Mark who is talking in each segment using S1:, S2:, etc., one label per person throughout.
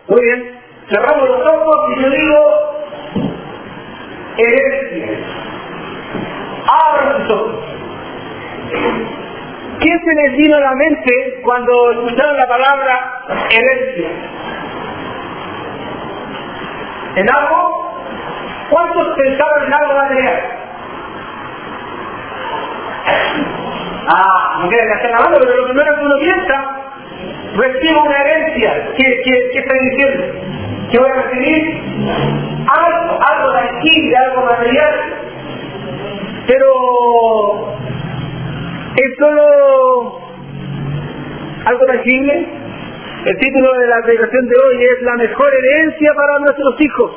S1: Muy bien, cerramos los ojos y yo digo herencia. Abran sus ojos. ¿Qué se les vino a la mente cuando escucharon la palabra herencia? ¿En algo? ¿Cuántos pensaron en algo material? No quieren hacer la mano, pero lo primero que uno piensa, recibo una herencia. ¿Qué está diciendo? ¿Qué voy a recibir? Algo tangible, algo material. Pero ¿es solo algo tangible? El título de la predicación de hoy es la mejor herencia para nuestros hijos.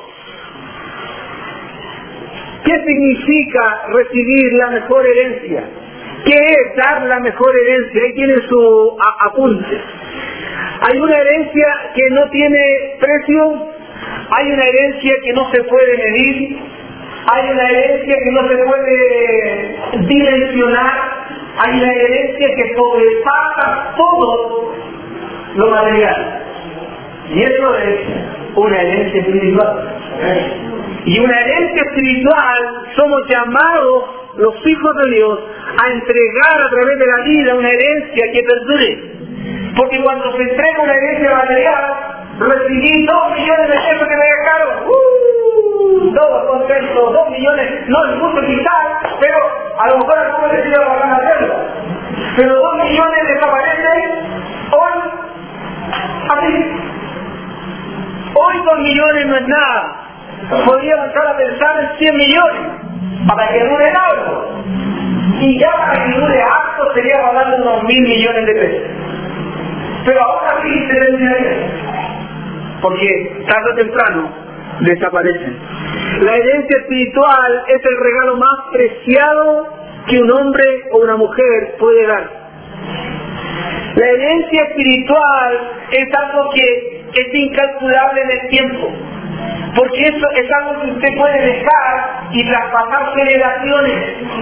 S1: ¿Qué significa recibir la mejor herencia? ¿Qué es dar la mejor herencia? Ahí tiene su apunte. Hay una herencia que no tiene precio, hay una herencia que no se puede medir, hay una herencia que no se puede dimensionar, hay una herencia que sobrepasa todo lo material. Y eso es una herencia espiritual. Y una herencia espiritual somos llamados, los hijos de Dios, a entregar a través de la vida una herencia que perdure. Porque cuando se entrega una herencia material, recibí 2 millones de pesos que me dejaron. Todos contentos, 2 millones, no es mucho quizás, pero a lo mejor algunos les iba a pagar hacerlo. Pero 2 millones desaparecen hoy, así. Hoy 2 millones no es nada. Podríamos entrar a pensar en 100 millones para que dure algo. Y ya para que dure algo sería pagando unos 1.000 millones de pesos. Pero ahora sí se terminaría. Porque tarde o temprano desaparecen. La herencia espiritual es el regalo más preciado que un hombre o una mujer puede dar. La herencia espiritual es algo que es incalculable en el tiempo. Porque eso es algo que usted puede dejar y traspasar generaciones.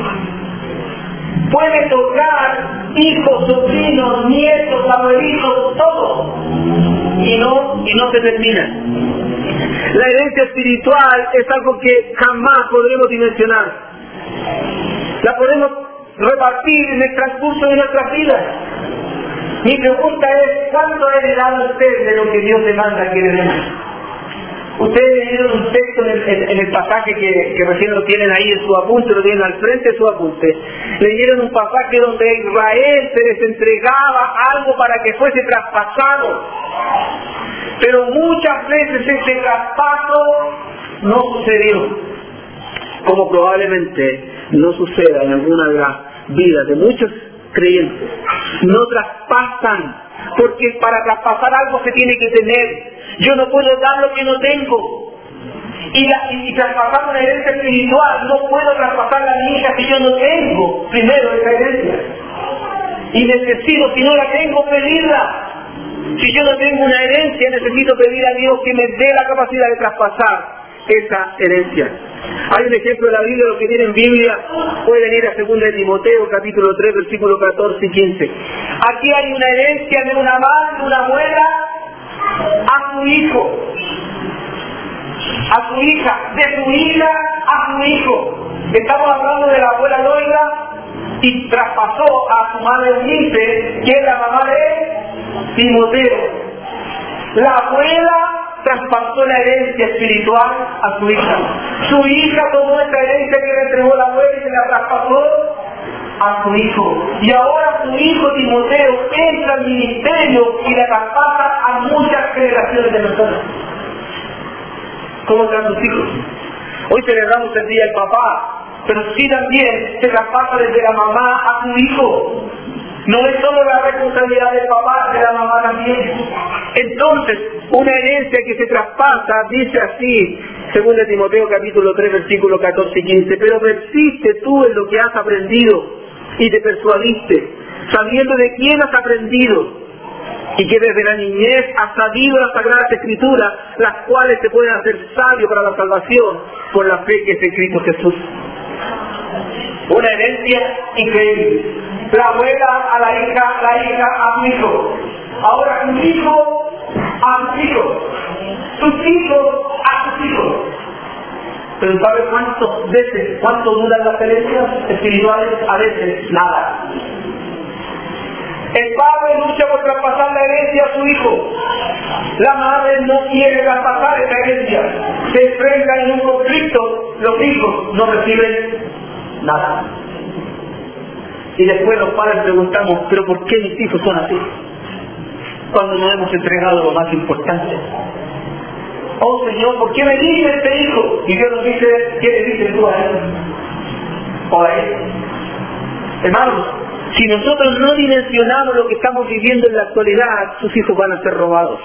S1: Puede tocar hijos, sobrinos, nietos, abuelitos, todo. Y no se termina. La herencia espiritual es algo que jamás podremos dimensionar. La podemos repartir en el transcurso de nuestras vidas. Mi pregunta es, ¿cuánto ha heredado usted de lo que Dios demanda que heredemos? Ustedes leyeron un texto en el pasaje que recién lo tienen ahí en su apunte, lo tienen al frente de su apunte. Leyeron un pasaje donde Israel se les entregaba algo para que fuese traspasado. Pero muchas veces ese traspaso no sucedió. Como probablemente no suceda en alguna de las vidas de muchos creyentes. No traspasan, porque para traspasar algo se tiene que tener. Yo no puedo dar lo que no tengo. Y traspasar una herencia espiritual, no puedo traspasar a mi hija si yo no tengo primero esa herencia. Y necesito, si no la tengo, pedirla. Si yo no tengo una herencia, necesito pedir a Dios que me dé la capacidad de traspasar esa herencia. Hay un ejemplo de la Biblia, los que tienen Biblia pueden ir a 2 de Timoteo, capítulo 3, versículos 14 y 15. Aquí hay una herencia de una madre, de una abuela, a su hijo, a su hija, de su hija a su hijo. Estamos hablando de la abuela Loida y traspasó a su madre Eunice, que es la mamá de Timoteo. La abuela traspasó la herencia espiritual a su hija. Su hija tomó esta herencia que le entregó la abuela y se la traspasó a su hijo. Y ahora su hijo Timoteo entra al ministerio y la traspasa a muchas generaciones de personas. ¿Cómo están sus hijos? Hoy celebramos el Día del Papá, pero sí también se traspasa desde la mamá a su hijo. No es solo la responsabilidad del papá, de la mamá también. Entonces, una herencia que se traspasa, dice así, 2 de Timoteo capítulo 3, versículos 14 y 15, pero persiste tú en lo que has aprendido y te persuadiste, sabiendo de quién has aprendido, y que desde la niñez has sabido las Sagradas Escrituras, las cuales te pueden hacer sabio para la salvación por la fe que es en Cristo Jesús. Una herencia increíble. La abuela a la hija a su hijo. Ahora un hijo a su hijo. hijos a sus hijos. Pero ¿sabe cuánto duran las herencias espirituales? A veces, nada. El padre lucha por traspasar la herencia a su hijo. La madre no quiere traspasar esa herencia. Se enfrentan en un conflicto, los hijos no reciben nada. Y después los padres preguntamos, ¿pero por qué mis hijos son así? Cuando nos hemos entregado lo más importante. Oh Señor, ¿por qué me dice este hijo? Y Dios nos dice, ¿qué le dices tú a él? O a él. Hermanos, si nosotros no dimensionamos lo que estamos viviendo en la actualidad, sus hijos van a ser robados.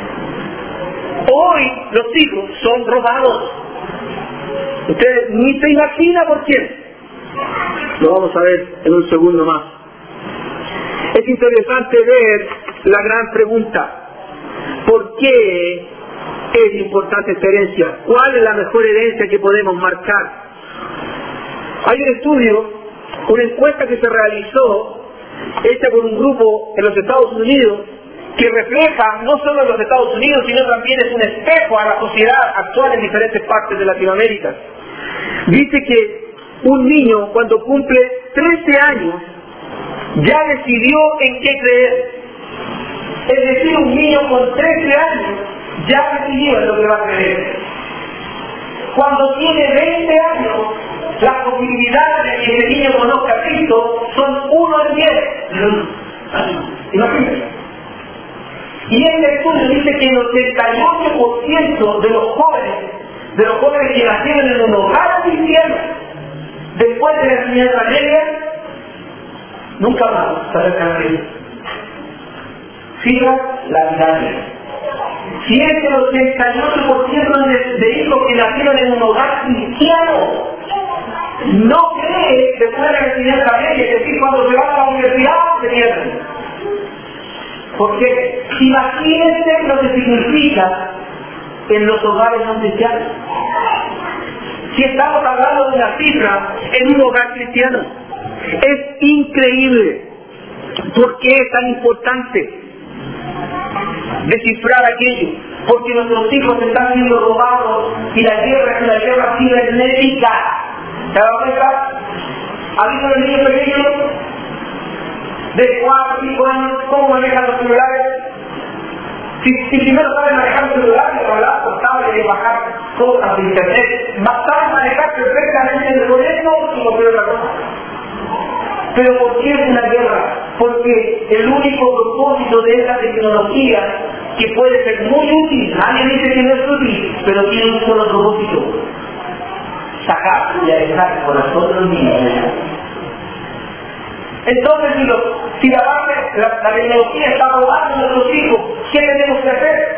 S1: Hoy los hijos son robados. Usted ni se imagina por quién. Lo vamos a ver en un segundo más. Es interesante ver la gran pregunta. ¿Por qué es importante esta herencia? ¿Cuál es la mejor herencia que podemos marcar? Hay un estudio, una encuesta que se realizó, hecha por un grupo en los Estados Unidos, que refleja no solo en los Estados Unidos, sino también es un espejo a la sociedad actual en diferentes partes de Latinoamérica. Dice que un niño cuando cumple 13 años ya decidió en qué creer. Es decir, un niño con 13 años ya decidió en lo que va a creer. Cuando tiene 20 años, las posibilidades de que ese niño conozca a Cristo son 1 en 10. Imagínense. Y este estudio dice que el 88% de los jóvenes que nacieron en un hogar cristiano, después de la enseñanza media, nunca más se acercan a Cristo. Siga la dinámica. Si es que el 88% de hijos que nacieron en un hogar cristiano no cree después de la enseñanza media, es decir, cuando se van a la universidad se pierden. Porque imagínense lo que significa en los hogares no cristianos. Si estamos hablando de una cifra en un hogar cristiano, es increíble. ¿Por qué es tan importante descifrar aquello? Porque nuestros hijos están siendo robados y la guerra es una guerra cibernética. ¿Se dan cuenta? ¿Ha visto los niños pequeños de 4 o 5 años cómo manejan los celulares? Si primero saben manejar el celular, y hablar por tablet y bajar cosas de internet, saben manejar perfectamente el teléfono y cualquier otra cosa. Pero ¿por qué es una guerra? Porque el único propósito de esta tecnología, que puede ser muy útil, nadie dice que no es útil, pero tiene un solo propósito: sacar y alejar el corazón de los niños. Entonces, si la tecnología está robando a nuestros hijos, ¿qué tenemos que hacer?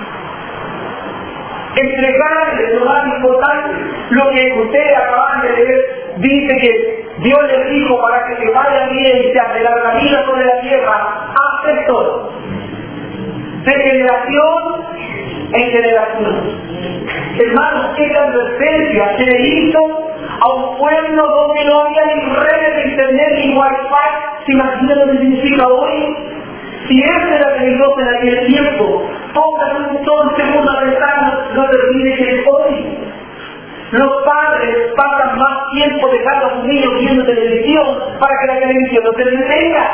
S1: Entregarles lo más importante. Lo que ustedes acaban de leer dice que Dios les dijo para que se vayan bien y se aceleran la vida sobre la tierra, hacen todo. De generación en generación. Hermanos, esta advertencia se le hizo a un pueblo donde no había ni redes de internet ni wifi. ¿Se imaginan lo que significa hoy? Si ese era peligroso en aquel tiempo, póngase todo el segundo a pensar, no termine que es hoy. Los padres pasan más tiempo dejando a sus niños viendo televisión para que la televisión no se entretenga.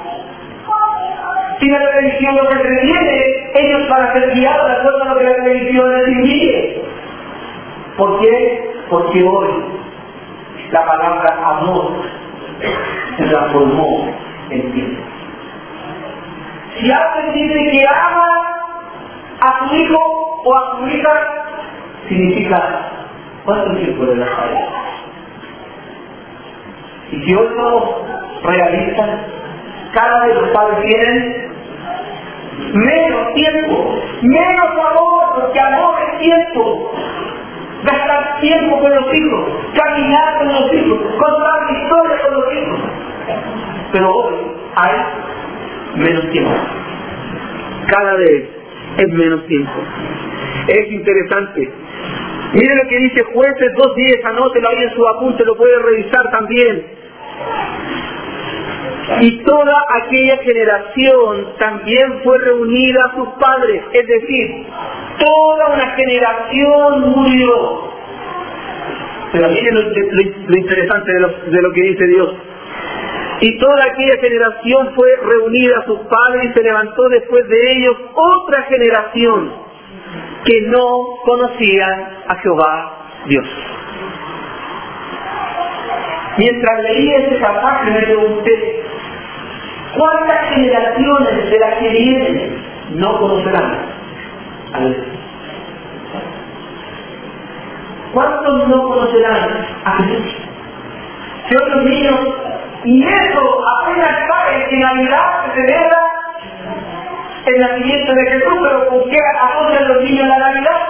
S1: Si la televisión no se entretiene, ellos van a ser guiados de acuerdo a lo que la televisión les indique. ¿Por qué? Porque hoy la palabra amor se transformó en tiempo. Si alguien dice que ama a su hijo o a su hija, significa ¿cuánto tiempo le das a él? Y si hoy somos realistas, cada vez los padres tienen menos tiempo, menos amor, porque amor es tiempo. Gastar tiempo con los hijos, caminar con los hijos, contar historias con los hijos. Pero hoy hay menos tiempo. Cada vez es menos tiempo. Es interesante. Miren lo que dice Jueces 2:10, anótelo ahí en su apunte, lo puede revisar también. Y toda aquella generación también fue reunida a sus padres, es decir, toda una generación murió. Pero miren lo interesante de lo que dice Dios. Y toda aquella generación fue reunida a sus padres y se levantó después de ellos otra generación que no conocían a Jehová Dios. Mientras leí ese pasaje me pregunté, ¿cuántas generaciones de las que vienen no conocerán a Dios? ¿Cuántos no conocerán a Jesús? Si otros niños, y eso apenas saben que Navidad se celebra el nacimiento de Jesús, pero ¿con qué asocian los niños la Navidad?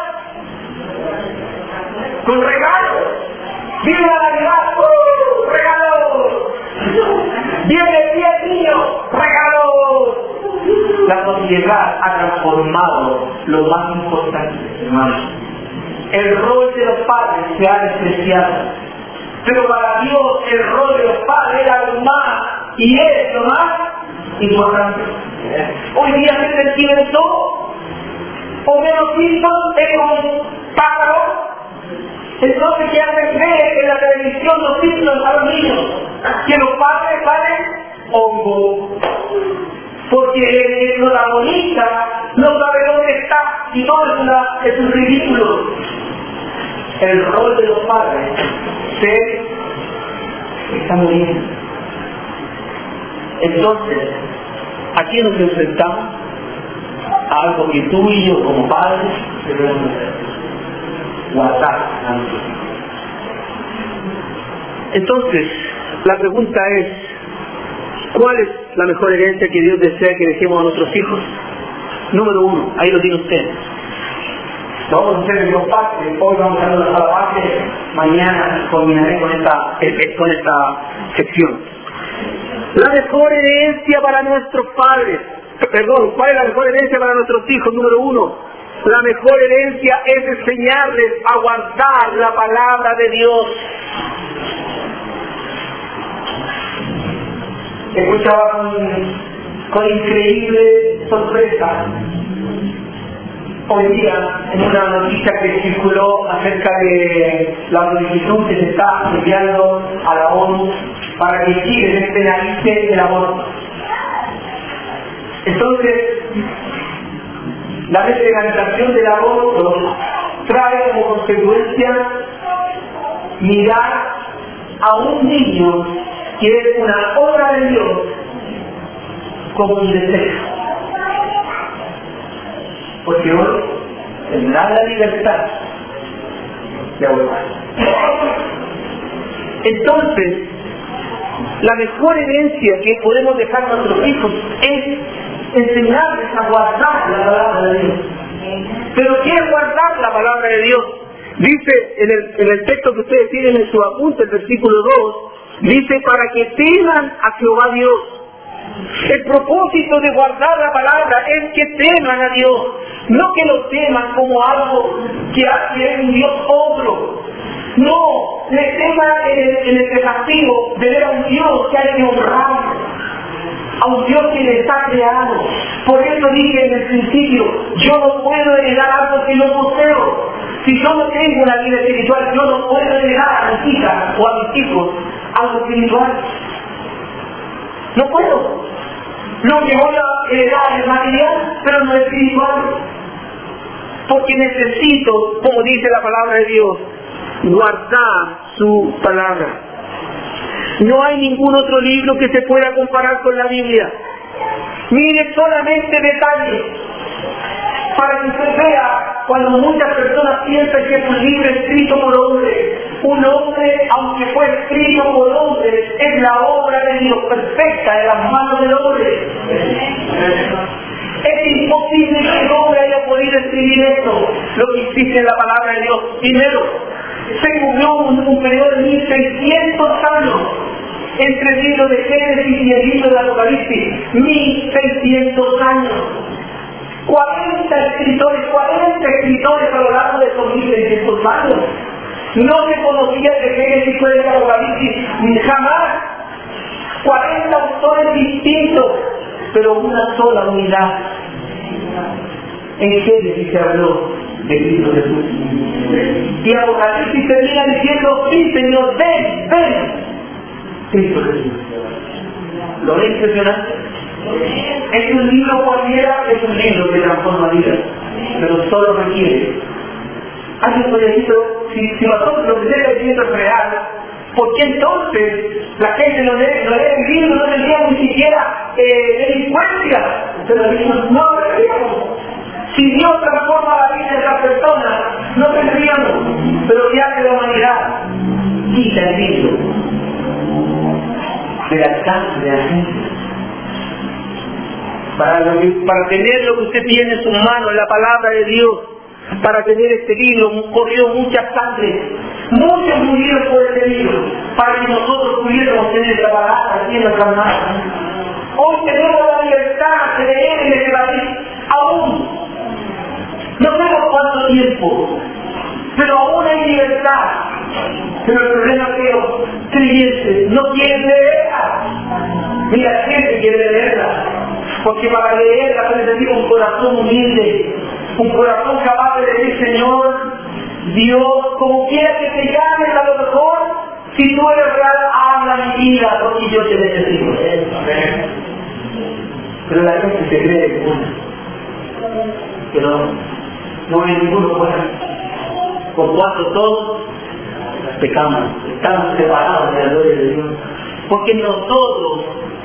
S1: Con regalos. ¡Viva la Navidad! ¡Regalos! ¡Viene el niño! ¡Regalos! La sociedad ha transformado lo más importante, hermanos. El rol de los padres se ha despreciado. Pero para Dios el rol de los padres era lo más, y es lo más importante. Hoy día se sentimentó, o menos hijos, es un pájaro. Entonces, ¿qué hacen ver en la televisión los títulos a los niños? Que los padres valen hongo. Porque el protagonista no sabe dónde está y todo es un ridículo. El rol de los padres se está muriendo. Entonces, aquí nos enfrentamos a algo que tú y yo como padres debemos hacer: guardar a nuestros hijos. Entonces, la pregunta es, ¿cuál es la mejor herencia que Dios desea que dejemos a nuestros hijos? Número 1, ahí lo tiene usted. Vamos a hacer en dos partes. Hoy vamos a hacer la base, mañana combinaré con esta sección. La mejor herencia para nuestros padres. ¿Cuál es la mejor herencia para nuestros hijos? Número 1, la mejor herencia es enseñarles a guardar la palabra de Dios. Escuchaba con increíble sorpresa hoy día en una noticia que circuló acerca de la solicitud que se está enviando a la ONU para que Chile despenalice el aborto. Entonces, la despenalización del aborto trae como consecuencia mirar a un niño que es una obra de Dios como un deseo. Porque hoy tendrá la libertad de abortar. Entonces, la mejor herencia que podemos dejar a nuestros hijos es enseñarles a guardar la palabra de Dios. Pero ¿qué es guardar la palabra de Dios? Dice en el texto que ustedes tienen en su apunte, el versículo 2, dice: para que teman a Jehová Dios. El propósito de guardar la palabra es que teman a Dios, no que lo teman como algo que es un Dios otro. No, le teman en el desafío de ver a un Dios que hay que honrar, a un Dios que le está creado. Por eso dije en el principio, yo no puedo heredar algo que no poseo. Si yo no tengo una vida espiritual, yo no puedo heredar a mis hijas o a mis hijos algo espiritual. No puedo. Lo que voy a heredar es material, pero no es espiritual. Porque necesito, como dice la palabra de Dios, guardar su palabra. No hay ningún otro libro que se pueda comparar con la Biblia. Mire solamente detalles para que usted vea cuando muchas personas piensan que es un libro escrito por hombres. Un hombre, aunque fue escrito por hombres, es la obra de Dios perfecta en las manos del hombre. Es imposible que el hombre haya podido escribir esto, lo que existe en la palabra de Dios. Primero, se cubrió un periodo de 1600 años entre el libro de Génesis y el libro de Apocalipsis. 1600 años. 40 escritores a lo largo de esos 1600 años. No se conocía de Génesis y de Apocalipsis jamás. 40 autores distintos, pero una sola unidad. en Génesis se habló de Cristo Jesús. Y Apocalipsis termina diciendo, sí Señor, ven, ven. Cristo Jesús. ¿Lo ves impresionante? Es un libro cualquiera, es un libro que transforma vidas, pero solo requiere. Alguien puede decir, si nosotros lo que está diciendo es real, ¿por qué entonces la gente no lee el libro, no tendría ni siquiera delincuencia? Pero decimos, no deberíamos. Si Dios transforma la vida de las personas, no tendríamos. Pero ¿qué hace la humanidad? Quita el libro del alcance de la gente. Para tener lo que usted tiene en sus manos, la palabra de Dios, para tener este libro, corrió mucha sangre. Muchos murieron por este libro, para que nosotros pudiéramos tener esta palabra aquí en nuestras manos. Hoy tenemos la libertad de leer en este país, aún. No sabemos cuánto tiempo, pero aún hay libertad. Pero el problema es que los creyentes no quieren leerla. Ni la gente quiere leerla. Porque para leerla se necesita un corazón humilde, un corazón capaz de decir, Señor, Dios, como quiera que te llames, a lo mejor, si tú eres real, habla mi vida, porque yo te necesito. Pero la gente se cree que no hay ninguno bueno. Por cuanto todos pecamos, estamos separados de la gloria de Dios. Porque nosotros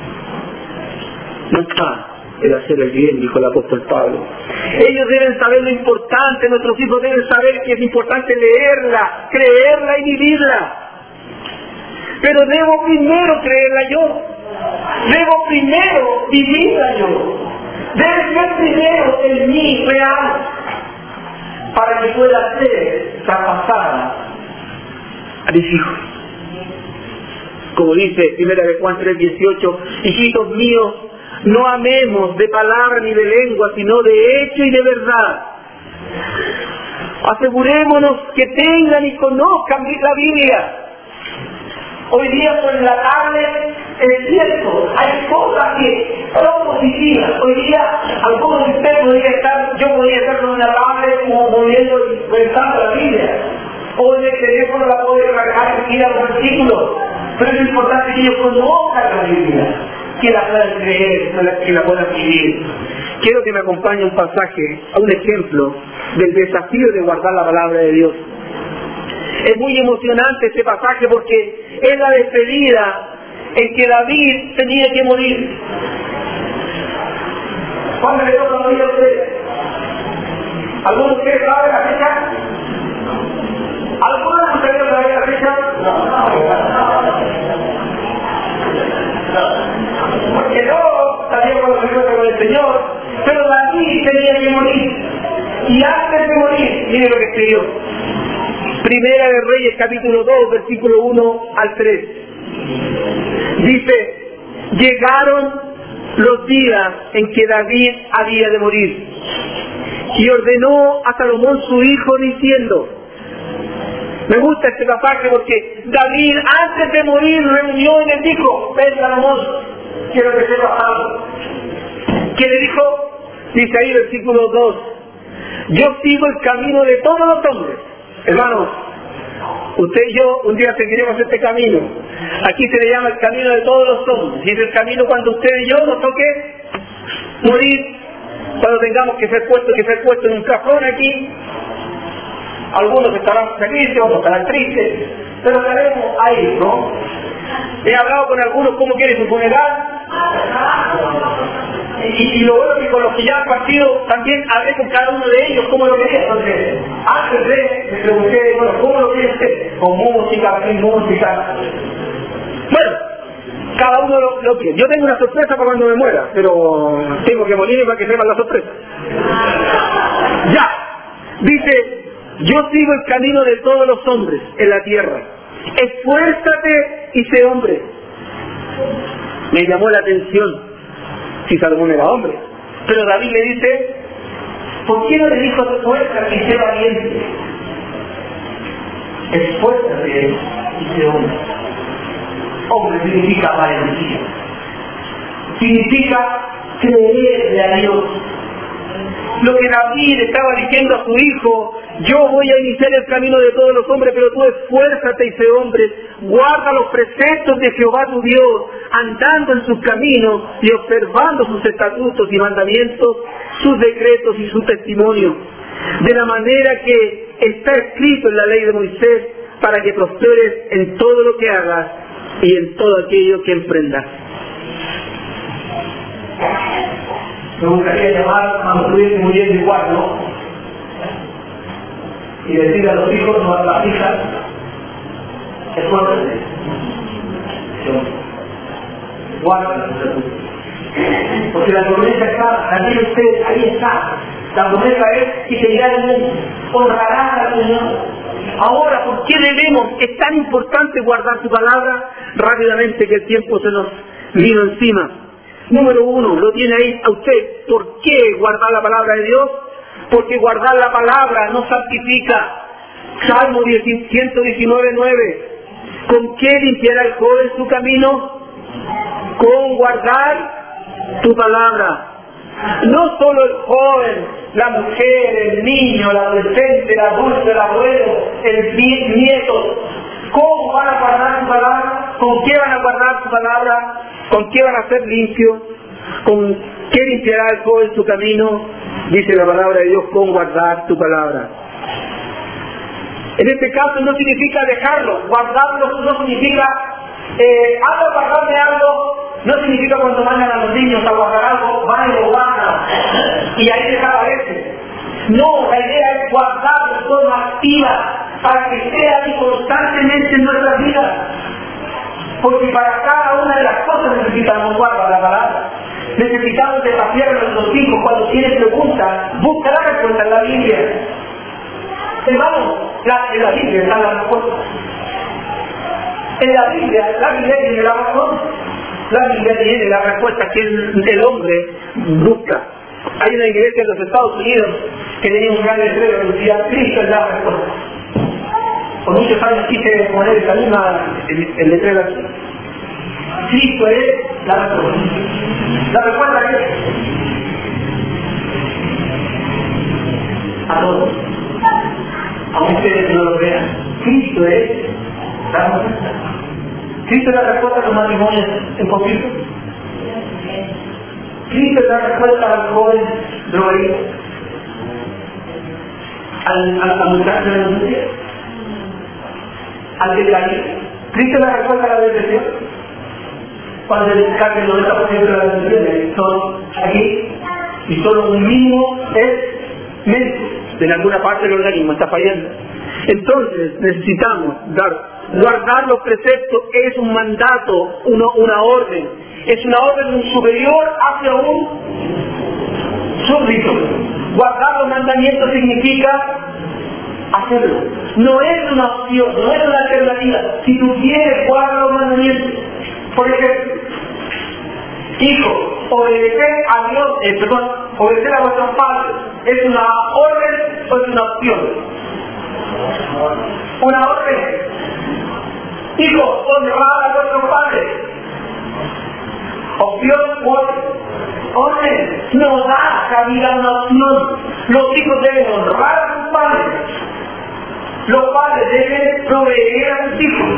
S1: no está el hacer el bien, dijo el apóstol Pablo. Ellos deben saber lo importante, nuestros hijos deben saber que es importante leerla, creerla y vivirla. Pero debo primero creerla yo. Debo primero vivirla yo. Debe ser primero en mí real, para que pueda ser traspasada a mis hijos. Como dice 1 Juan 3:18, hijitos míos, no amemos de palabra ni de lengua, sino de hecho y de verdad. Asegurémonos que tengan y conozcan la Biblia. Hoy día con la tablet, es cierto, hay cosas que son positivas. Hoy día, algunos de ustedes yo podría estar con una tablet moviendo y pensando la Biblia. O en el teléfono la puedo cargar y ir a los versículos. Pero es importante que ellos conozcan la Biblia, que la puedan creer, que la puedan vivir. Quiero que me acompañe un pasaje, a un ejemplo del desafío de guardar la palabra de Dios. Es muy emocionante este pasaje porque es la despedida en que David tenía que morir. ¿Cuándo le toca morir a usted? ¿Alguno de ustedes sabe la fecha? ¿Alguno de ustedes sabe la fecha? Porque no sabía cuando con el Señor, pero David tenía que morir. Y antes de morir, mire lo que escribió. Primera de Reyes, capítulo 2, versículo 1 al 3. Dice, llegaron los días en que David había de morir. Y ordenó a Salomón su hijo diciendo, me gusta este pasaje porque David antes de morir reunió y le dijo, ven Salomón, quiero que sepas algo. ¿Qué le dijo? Dice ahí versículo 2, yo sigo el camino de todos los hombres. Hermanos, usted y yo un día seguiremos este camino. Aquí se le llama el camino de todos los hombres. Y es el camino cuando usted y yo nos toque morir, cuando tengamos que ser puestos en un cajón aquí. Algunos estarán felices, otros estarán tristes, pero estaremos ahí, ¿no? He hablado con algunos cómo quieren su funeral. Y lo bueno que con los que ya han partido también hablé con cada uno de ellos cómo lo quería. Entonces, antes me pregunté, bueno, ¿cómo lo quiere usted? Con música, sin música. Bueno, cada uno lo quiere. Yo tengo una sorpresa para cuando me muera, pero tengo que morirme para que sepan la sorpresa. Ya, dice, yo sigo el camino de todos los hombres en la tierra. Esfuérzate y sé hombre. Me llamó la atención si Salomón era hombre. Pero David le dice, ¿por qué no le dijo esfuérzate y sé valiente? Esfuérzate y sé hombre. Hombre significa valentía. Significa creerle a Dios. lo que David estaba diciendo a su hijo: yo voy a iniciar el camino de todos los hombres, pero tú esfuérzate y sé hombre, guarda los preceptos de Jehová tu Dios, andando en sus caminos y observando sus estatutos y mandamientos, sus decretos y su testimonio, de la manera que está escrito en la ley de Moisés, para que prosperes en todo lo que hagas y en todo aquello que emprendas.
S2: Me gustaría llamar cuando estuviese muriendo igual, ¿no? Y decirle a los hijos, no a las hijas: esfuércense, guárdense, porque la promesa está, la tiene usted, ahí está. La promesa es que seguirá el mundo, honrará al Señor.
S1: Ahora, ¿por qué debemos? Es tan importante guardar su palabra. Rápidamente, que el tiempo se nos vino encima. Número 1, lo tiene ahí a usted. ¿Por qué guardar la palabra de Dios? Porque guardar la palabra nos santifica. Salmo 119:9. ¿Con qué limpiará el joven su camino? Con guardar tu palabra. No solo el joven, la mujer, el niño, el adolescente, el adulto, el abuelo, el nieto. ¿Cómo van a guardar su palabra? ¿Con qué van a guardar su palabra? ¿Con qué van a ser limpios? ¿Con qué limpiará el joven su camino? Dice la palabra de Dios: con guardar tu palabra. En este caso no significa dejarlo. Guardarlo no significa guardarme algo. No significa cuando mandan a los niños a guardar algo, van y lo guardan y ahí desaparece. No, la idea es guardarlo de forma activa, para que esté ahí constantemente en nuestras vidas. Porque para cada una de las cosas necesitamos guardar la palabra. Necesitamos desafiar a nuestros hijos cuando tienen preguntas. Busca la respuesta en la Biblia. Hermanos, en la Biblia está la respuesta. En la Biblia tiene la razón. La Biblia tiene la respuesta que el hombre busca. Hay una iglesia en los Estados Unidos que tenía un gran letrero que decía: Cristo es la respuesta. Por muchos años quise poner esa misma el letrero aquí. Cristo es la respuesta. ¿La respuesta qué es? A todos. Aunque ustedes no lo vean, Cristo es la respuesta. ¿Cristo es la respuesta a los matrimonios en conflicto? ¿Cristo es la respuesta al joven drogadicto? ¿Al muchacho de la noticia? ¿Al decaído? ¿Cristo es la respuesta a la depresión? Cuando el cambio del 90% de las depresiones son aquí y solo un mínimo es médico. En alguna parte del organismo está fallando. Entonces necesitamos guardar los preceptos. Es un mandato, una orden. Es una orden de un superior hacia un súbdito. Guardar los mandamientos significa hacerlo. No es una opción, no es una alternativa. Si tú quieres, guarda los mandamientos. Por ejemplo, hijos, obedecer a Dios, obedecer a vuestros padres, ¿es una orden o es una opción? Una orden. Hijos, honrar a vuestros padres. Opción o orden. No da cabida a una opción. Los hijos deben honrar a sus padres. Los padres deben proveer a sus hijos.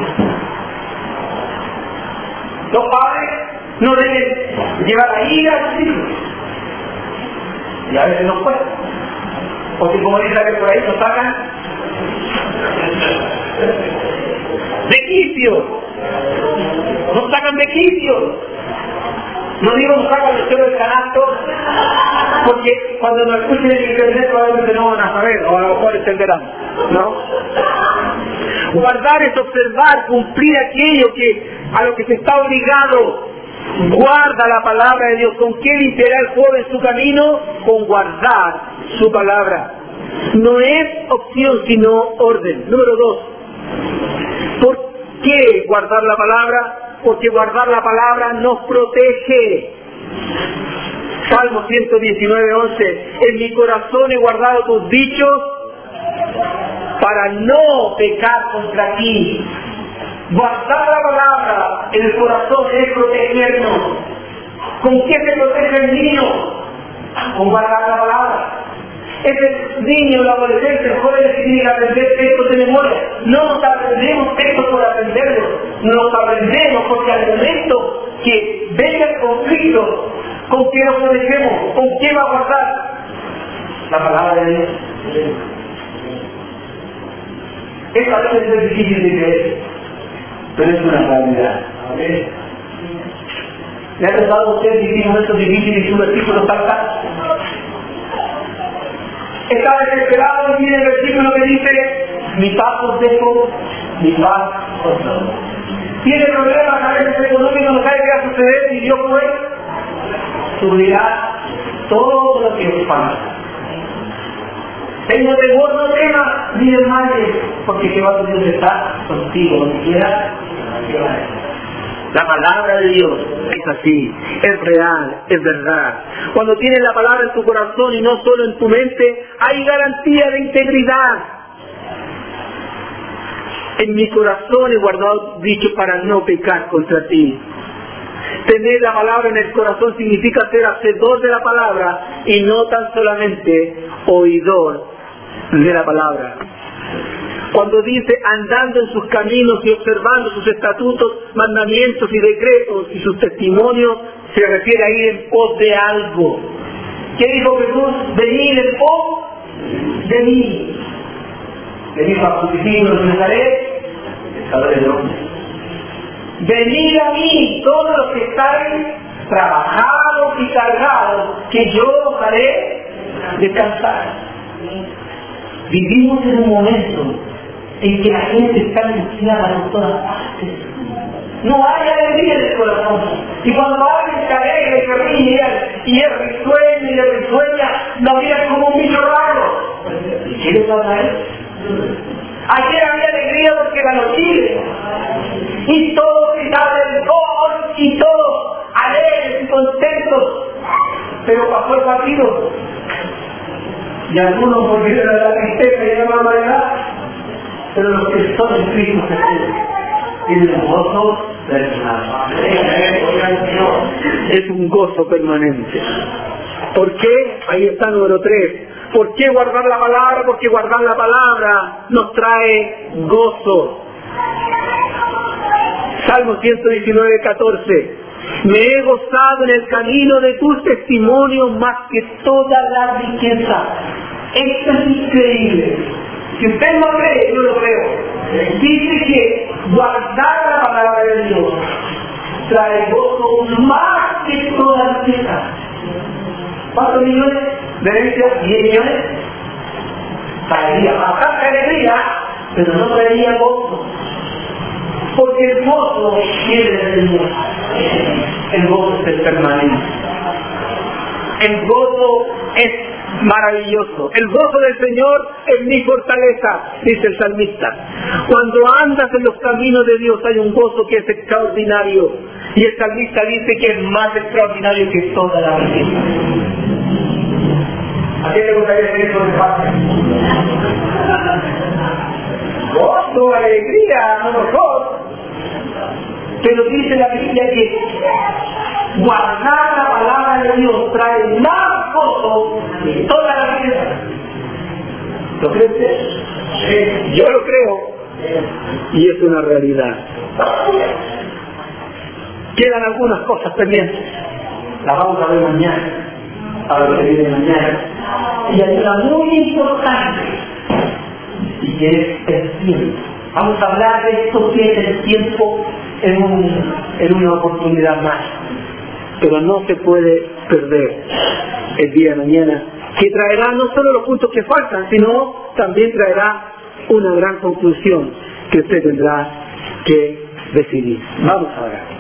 S1: Los padres no deben llevar a ira a sus hijos. Y a veces no pueden. Porque como dice que por ahí nos sacan de quicio. Nos sacan de quicio. No digo nos sacan el suelo del canasto, porque cuando nos escuchen en internet probablemente no van a saber, o a lo mejor entenderán, ¿no? Guardar es observar, cumplir aquello a lo que se está obligado. Guarda la palabra de Dios. ¿Con qué limpiará el joven su camino? Con guardar su palabra. No es opción, sino orden. Número 2. ¿Por qué guardar la palabra? Porque guardar la palabra nos protege. Salmo 119:11. En mi corazón he guardado tus dichos para no pecar contra ti. Guardar la palabra en el corazón es protegernos. ¿Con qué se protege el niño? Con guardar la palabra. Es el niño, el adolescente, el joven que tiene que aprender textos de memoria. No nos aprendemos textos por aprenderlos, nos aprendemos porque al momento que venga el conflicto, ¿con qué nos protegemos? ¿Con qué va a pasar? La palabra de Dios. Esta vez es difícil de creer, pero es una realidad. ¿Le ha tratado a usted vivir momentos difíciles y su versículo salta? Está desesperado y tiene el versículo que dice: mi paz os dejo, mi paz os doy. Tiene problemas a veces económicos, no sabe qué va a suceder, y Dios pues subirá todo lo que os falta. Tengo temor, no temas ni desmayes, porque Jehová tu Dios está contigo donde quiera que vayas. La palabra de Dios es así, es real, es verdad. Cuando tienes la palabra en tu corazón y no solo en tu mente, hay garantía de integridad. En mi corazón he guardado dicho para no pecar contra ti. Tener la palabra en el corazón significa ser hacedor de la palabra y no tan solamente oidor de la palabra. Cuando dice andando en sus caminos y observando sus estatutos, mandamientos y decretos y sus testimonios, se refiere a ir en pos de algo. ¿Qué dijo Jesús? Venid en pos de mí. Venid a sus discípulos de Nazaret, pescadores de hombres. Venid a mí, todos los que estáis trabajados y cargados, que yo os haré descansar. Vivimos en un momento en que la gente está angustiada por todas partes. No hay alegría en el corazón. Y cuando alguien se alegra y se ríe y es risueño y le risueña, la vida es como un bicho raro. ¿Y qué le pasa a él? Ayer había alegría porque ganó Chile. Y todos gritaban el gol y todos alegres y contentos. Pero pasó el partido. Y algunos volvieron a la tristeza y a la maldad. Pero los que son en Cristo Jesús tienen gozo permanente. Es un gozo permanente. ¿Por qué? Ahí está número 3. ¿Por qué guardar la palabra? Porque guardar la palabra nos trae gozo. Salmo 119, 14. Me he gozado en el camino de tus testimonios más que toda la riqueza. Esto es increíble. Si usted no cree, yo lo creo. Dice que guardar la palabra de Dios trae gozo más que toda la riqueza. ¿Cuántos millones de herencias? 10 millones. Traería bastante alegría, pero no traería gozo. Porque el gozo viene del Señor. El gozo es permanente. El gozo es maravilloso. El gozo del Señor es mi fortaleza, dice el salmista. Cuando andas en los caminos de Dios hay un gozo que es extraordinario. Y el salmista dice que es más extraordinario que toda la riqueza. ¿A quién le gustaría tener eso de parte? Gozo, alegría, a lo mejor. Pero dice la Biblia que guardar la palabra de Dios trae más gozo que toda la riqueza. ¿Lo cree usted? Sí. Yo lo creo. Y es una realidad. Quedan algunas cosas pendientes. Las vamos a ver mañana. A ver lo que viene mañana. Y hay una muy importante. Y que es el tiempo. Vamos a hablar de esto que es el tiempo en una oportunidad más. Pero no se puede perder el día de mañana, que traerá no solo los puntos que faltan, sino también traerá una gran conclusión que usted tendrá que decidir. Vamos a ver.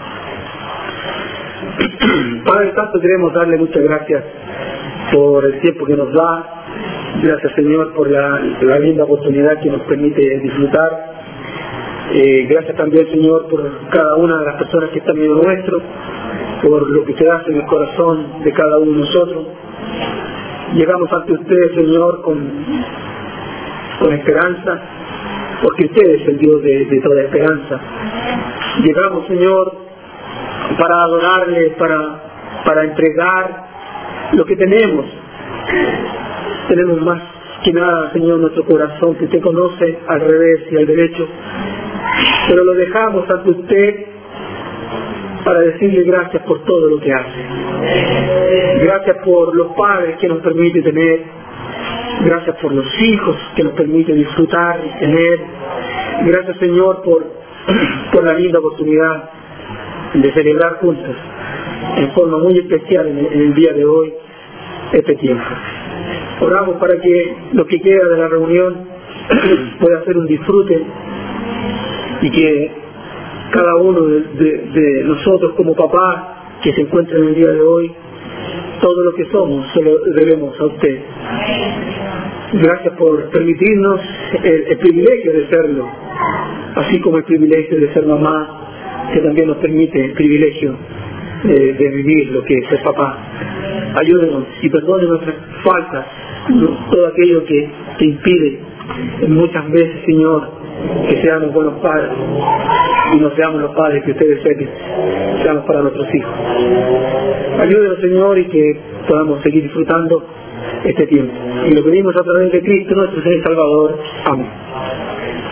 S1: Padre Santo, queremos darle muchas gracias por el tiempo que nos da. Gracias, Señor, por la linda oportunidad que nos permite disfrutar. Gracias también, Señor, por cada una de las personas que están en medio nuestro, por lo que se hace en el corazón de cada uno de nosotros. Llegamos ante usted, Señor, con esperanza, porque usted es el Dios de toda esperanza. Llegamos, Señor, para adorarle, para entregar lo que tenemos, tenemos más que nada, Señor, nuestro corazón, que usted conoce al revés y al derecho, pero lo dejamos ante usted para decirle gracias por todo lo que hace. Gracias por los padres que nos permite tener, gracias por los hijos que nos permite disfrutar y tener, gracias, Señor, por la linda oportunidad de celebrar juntos en forma muy especial en el día de hoy este tiempo. Oramos para que lo que queda de la reunión pueda ser un disfrute y que cada uno de nosotros como papá que se encuentra en el día de hoy, todo lo que somos se lo debemos a usted. Gracias por permitirnos el privilegio de serlo, así como el privilegio de ser mamá, que también nos permite el privilegio de vivir lo que es ser papá. Ayúdenos y perdone nuestras faltas, todo aquello que impide muchas veces, Señor, que seamos buenos padres y no seamos los padres que ustedes seamos para nuestros hijos. Ayúdenos, Señor, y que podamos seguir disfrutando este tiempo. Y lo pedimos a través de Cristo, nuestro Señor y Salvador. Amén.